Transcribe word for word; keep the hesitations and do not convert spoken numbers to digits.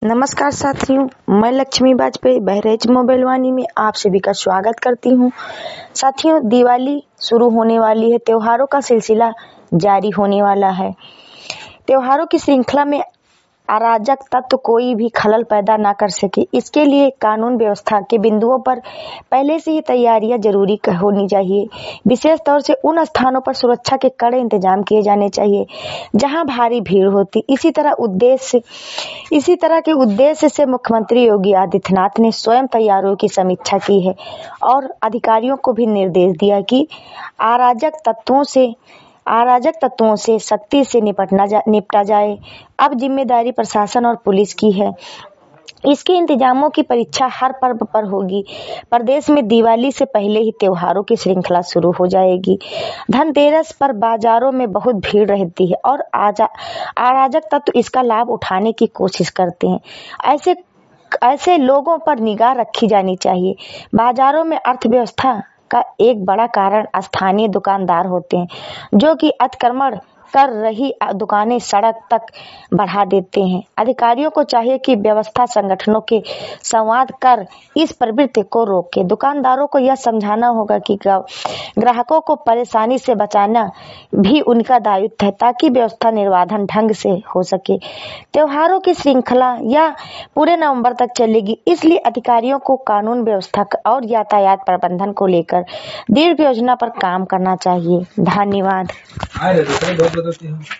नमस्कार साथियों, मैं लक्ष्मी वाजपेयी बहरेज मोबाइल वाणी में आप सभी का स्वागत करती हूँ। साथियों, दिवाली शुरू होने वाली है, त्योहारों का सिलसिला जारी होने वाला है। त्योहारों की श्रृंखला में अराजक तत्व कोई भी खलल पैदा ना कर सके, इसके लिए कानून व्यवस्था के बिंदुओं पर पहले से ही तैयारियां जरूरी होनी चाहिए। विशेष तौर से उन स्थानों पर सुरक्षा के कड़े इंतजाम किए जाने चाहिए जहां भारी भीड़ होती। इसी तरह उद्देश्य इसी तरह के उद्देश्य से मुख्यमंत्री योगी आदित्यनाथ ने स्वयं तैयारियों की समीक्षा की है और अधिकारियों को भी निर्देश दिया कि अराजक तत्वों से अराजक तत्वों से सख्ती से निपटना जा, निपटा जाए। अब जिम्मेदारी प्रशासन और पुलिस की है। इसके इंतजामों की परीक्षा हर पर्व पर होगी। प्रदेश में दिवाली से पहले ही त्योहारों की श्रृंखला शुरू हो जाएगी। धनतेरस पर बाजारों में बहुत भीड़ रहती है और अराजक तत्व इसका लाभ उठाने की कोशिश करते हैं। ऐसे ऐसे लोगों पर निगाह रखी जानी चाहिए। बाजारों में अर्थव्यवस्था का एक बड़ा कारण स्थानीय दुकानदार होते हैं, जो कि अतिक्रमण कर रही दुकानें सड़क तक बढ़ा देते हैं। अधिकारियों को चाहिए कि व्यवस्था संगठनों के संवाद कर इस प्रवृत्ति को रोके। दुकानदारों को यह समझाना होगा कि ग्राहकों को परेशानी से बचाना भी उनका दायित्व है, ताकि व्यवस्था निर्बाधन ढंग से हो सके। त्योहारों की श्रृंखला या पूरे नवंबर तक चलेगी, इसलिए अधिकारियों को कानून व्यवस्था और यातायात प्रबंधन को लेकर दीर्घ योजना पर काम करना चाहिए। धन्यवाद।